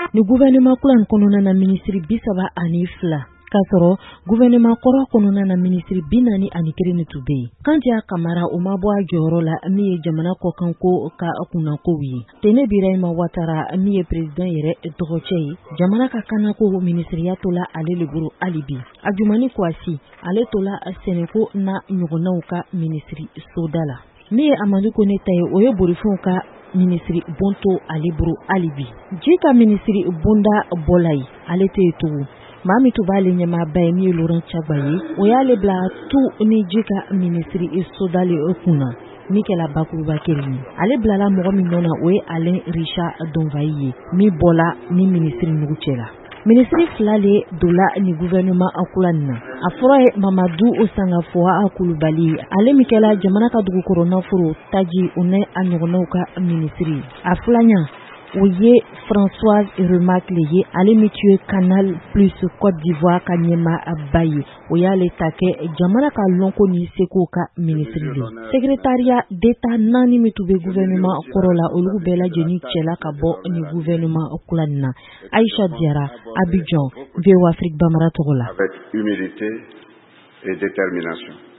ni gouvernement kula kɔnɔna na ministre 32 kasɔrɔ gouvernement kɔrɔ kɔnɔna na ministre 44 ni tun bɛ yen. Kanja Kamara o ma bɔ a jɔyɔrɔ la min ye jamana kɔkanko ka kunnako ye. Tene Birahima Ouattara min ye président yɛrɛ dɔgɔcɛ ye, jamana ka kanako ministeriya tola ale le bolo hali bi. Adjumani Kouassi ale tola Sɛnɛko na ɲɔgɔnnaw ka ministre soda la. Min ye Amadou Kone ta ye o ye borifɛnw ka ministre bonto ale bolo hali bi. Ji ka ministre bonda bɔla ye ale tɛ yen tugun. Mami Tubale ɲɛmaaba ye min ye Laurent Chagba ye o y'ale bila tu ni ji ka ministre sodale kunna min kɛla bakuruba kelen ye. Ale bilala mɔgɔ min nɔ na o ye Alain Richard Donvayi ye min bɔla ni ministre nugu cɛla. Ministre fila le dola ni gouvernement kula nin na. A fɔra ye Mamadou Sangafoa Kulubali ale min kɛla jamana ka dugukɔrɔ nafolo taji o ne a ɲɔgɔnnaw ka ministre. A filanya o ye Françoise Remarque le ye ale min tun ye Canal Plus Côte d'Ivoire ka ɲɛmaaba ye o y'ale ta kɛ jamana ka lɔnko ni seko ka ministre de. Secrétariat d'État 4 min tun bɛ gouvernement kɔrɔ la olu bɛɛ lajɛlen cɛla ka bɔ ni gouvernement kula nin na. Aïcha Diarra, Abidjan, VOA Afrique Bamara tɔgɔ la. Avec humilité et détermination.